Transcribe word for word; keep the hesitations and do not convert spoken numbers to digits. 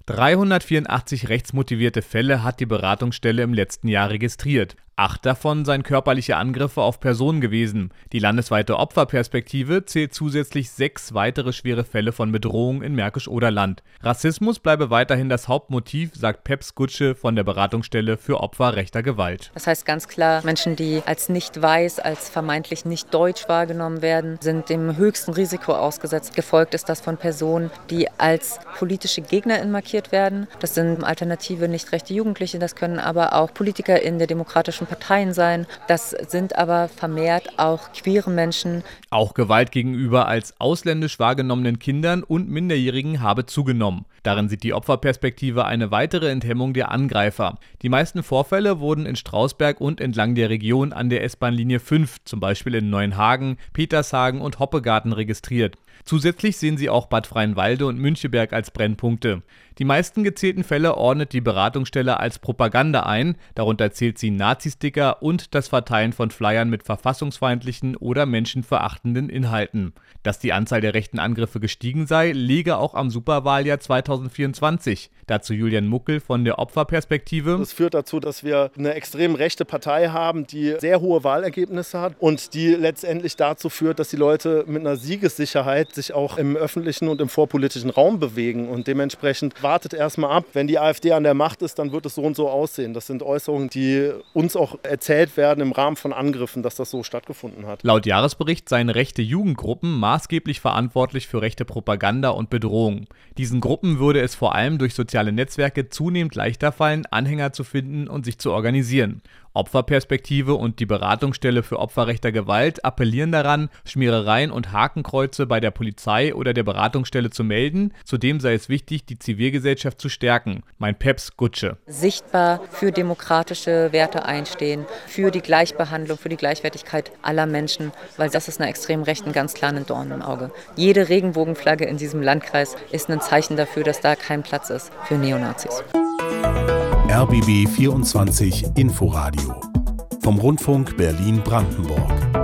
dreihundertvierundachtzig rechtsmotivierte Fälle hat die Beratungsstelle im letzten Jahr registriert. Acht davon seien körperliche Angriffe auf Personen gewesen. Die landesweite Opferperspektive zählt zusätzlich sechs weitere schwere Fälle von Bedrohung in Märkisch-Oderland. Rassismus bleibe weiterhin das Hauptmotiv, sagt Peps Gutsche von der Beratungsstelle für Opfer rechter Gewalt. Das heißt ganz klar, Menschen, die als nicht weiß, als vermeintlich nicht deutsch wahrgenommen werden, sind dem höchsten Risiko ausgesetzt. Gefolgt ist das von Personen, die als politische GegnerInnen markiert werden. Das sind alternative, nicht rechte Jugendliche, das können aber auch PolitikerInnen der demokratischen Parteien sein. Das sind aber vermehrt auch queere Menschen. Auch Gewalt gegenüber als ausländisch wahrgenommenen Kindern und Minderjährigen habe zugenommen. Darin sieht die Opferperspektive eine weitere Enthemmung der Angreifer. Die meisten Vorfälle wurden in Strausberg und entlang der Region an der S-Bahn-Linie fünf, zum Beispiel in Neuenhagen, Petershagen und Hoppegarten registriert. Zusätzlich sehen sie auch Bad Freienwalde und Müncheberg als Brennpunkte. Die meisten gezählten Fälle ordnet die Beratungsstelle als Propaganda ein, darunter zählt sie Nazi-Sticker und das Verteilen von Flyern mit verfassungsfeindlichen oder menschenverachtenden Inhalten. Dass die Anzahl der rechten Angriffe gestiegen sei, liege auch am Superwahljahr zweitausendvierundzwanzig. Dazu Julian Muckel von der Opferperspektive. Das führt dazu, dass wir eine extrem rechte Partei haben, die sehr hohe Wahlergebnisse hat und die letztendlich dazu führt, dass die Leute mit einer Siegessicherheit sich auch im öffentlichen und im vorpolitischen Raum bewegen. Und dementsprechend wartet erstmal ab, wenn die AfD an der Macht ist, dann wird es so und so aussehen. Das sind Äußerungen, die uns auch erzählt werden im Rahmen von Angriffen, dass das so stattgefunden hat. Laut Jahresbericht seien rechte Jugendgruppen maßgeblich verantwortlich für rechte Propaganda und Bedrohung. Diesen Gruppen würde es vor allem durch soziale Netzwerke zunehmend leichter fallen, Anhänger zu finden und sich zu organisieren. Opferperspektive und die Beratungsstelle für Opfer rechter Gewalt appellieren daran, Schmierereien und Hakenkreuze bei der Polizei oder der Beratungsstelle zu melden. Zudem sei es wichtig, die Zivilgesellschaft zu stärken, meint Peps Gutsche. Sichtbar für demokratische Werte einstehen, für die Gleichbehandlung, für die Gleichwertigkeit aller Menschen, weil das ist einer extrem Rechten ganz klar ein Dorn im Auge. Jede Regenbogenflagge in diesem Landkreis ist ein Zeichen dafür, dass da kein Platz ist für Neonazis. R B B vierundzwanzig Inforadio vom Rundfunk Berlin-Brandenburg.